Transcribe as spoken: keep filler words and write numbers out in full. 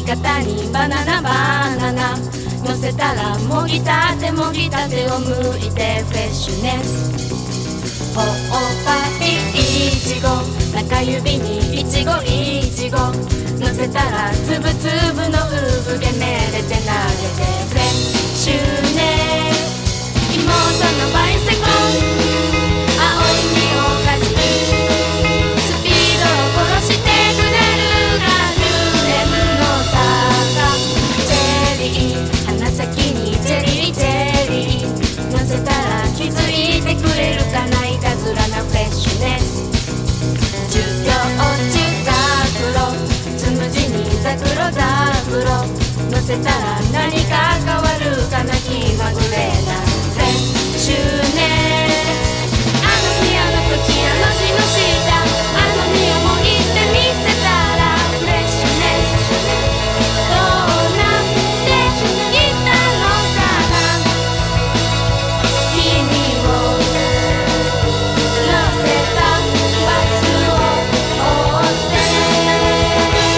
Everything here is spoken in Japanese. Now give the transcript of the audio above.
方にバナナバナナ乗せたらもぎたてもぎたてを剥いてフレッシュネス。ほおぱいいちご中指にいちごいちご乗せたらつぶつぶの産毛めでてなでてフレッシュネス。妹のバイセコ青い実をかじりスピードを殺してくれるがじゅうえんの坂チェリー鼻先にチェリーチェリー乗せたら気づいてくれるかないたずらなフレッシュネス。授業中ザクロつむじにザクロザクロ乗せたら